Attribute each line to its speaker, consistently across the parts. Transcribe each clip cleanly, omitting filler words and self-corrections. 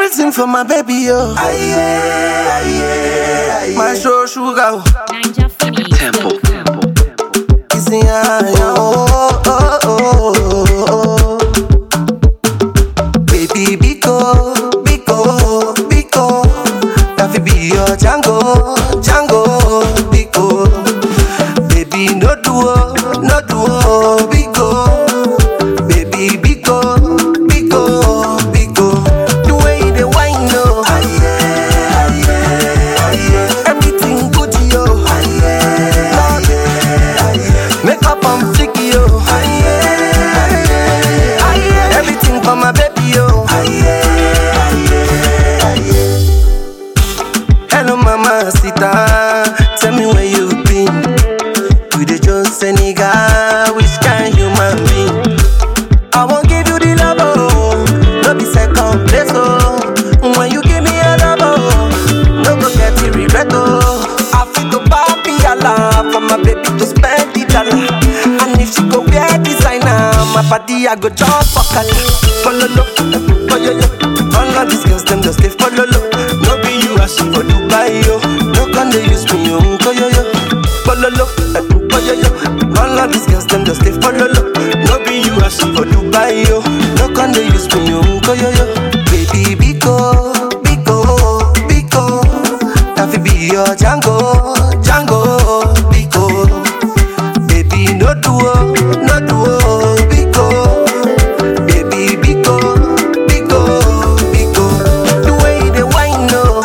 Speaker 1: Everything for my baby, yo. My show sugar.
Speaker 2: Ninja Phoenix.
Speaker 3: Temple.
Speaker 1: Kissing baby, Biko. That fi be your Django, Biko. Baby, no duo, Biko. Baby, Biko. The way they whine, no. Everything good, yo. Make up on flicky, yo. Everything for my baby, yo. Hello, mama, sita. Tell me where you been. You the Jones Senegal, which kind human being? I won't give you the love, oh. No be second place, oh. When you give me a love, oh, no go get the regret, oh. I feel to papi Allah for my baby to spend the dollar. And if she go wear designer, my body I go just fuck her. Follow yo. All of these girls them just stay follow lo. No be you as she for Dubai yo. No can they use me yo. Follow lo. All of these girls them just stay follow lo. No be you as she for Dubai yo. No can they use me yo. Baby Biko. That fi be your Django, Biko. Baby no duo, Biko. Baby Biko. The way they whine, no.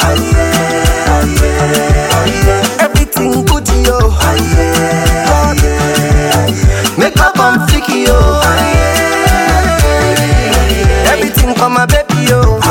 Speaker 1: Everything good, yo. Make up on flicky, yo. Everything for my baby, yo.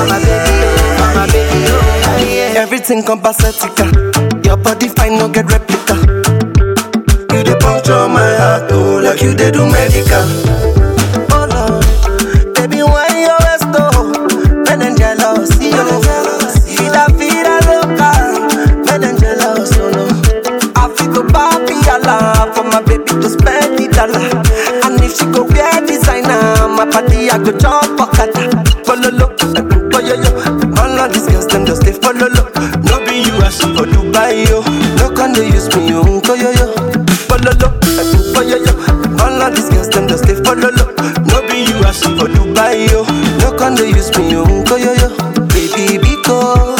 Speaker 1: Everything compacetica. Your body fine, no get replica. You dey puncture my heart, oh, like you dey do medical. Oh Lord, baby, why you always go? Men and jealous, yo. Vida loca, men and jealous, oh no. I feel to papi Allah for my baby to spend the dollar. And if she go wear designer, my body I go jump for kata. Follow lo, yo. All of these girls them just stay follow lo. No be you as for Dubai yo. No can they use me yo. Follow lo, yo. All of these girls them just stay follow lo. No be you as for Dubai yo. No can they use me yo. Baby Biko.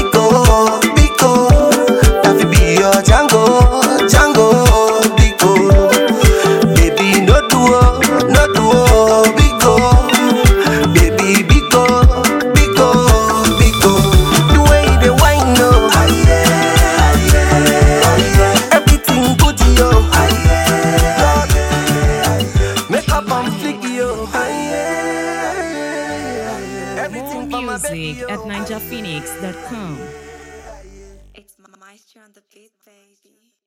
Speaker 1: That fi be your Django, Biko. Baby no duo, Biko. Baby Biko. The way they whine, no. Everything good, yo. Make up on flicky, yo. Everything for my baby,
Speaker 2: Music
Speaker 1: yo.
Speaker 2: at ninjaphoenix.com.
Speaker 4: It's Maestro on the beat, baby.